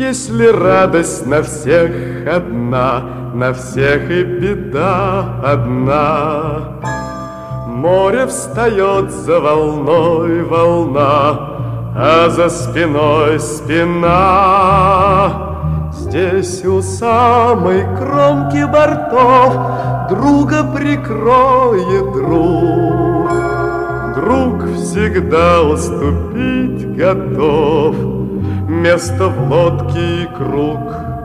Если радость на всех одна, на всех и беда одна. Море встает за волной волна, а за спиной спина. Здесь у самой кромки бортов друга прикроет друг. Друг всегда уступить готов место в лодке и круг.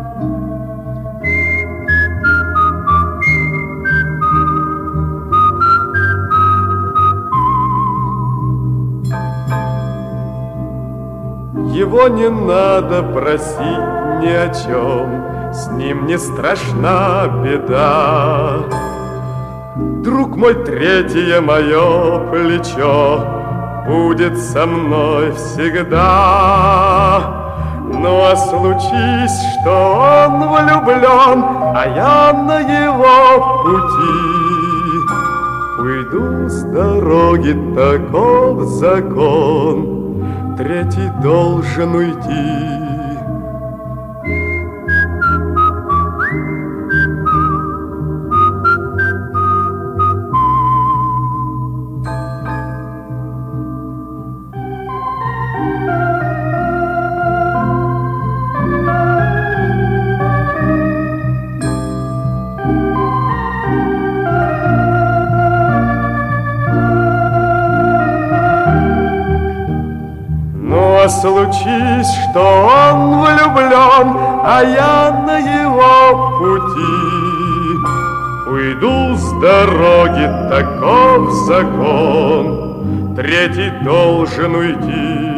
Его не надо просить ни о чем, с ним не страшна беда. Друг мой, третье мое плечо будет со мной всегда. Ну а случись, что он влюблен, а я на его пути, уйду с дороги, таков закон. Третий должен уйти. Случись, что он влюблен, а я на его пути, уйду с дороги, таков закон. Третий должен уйти.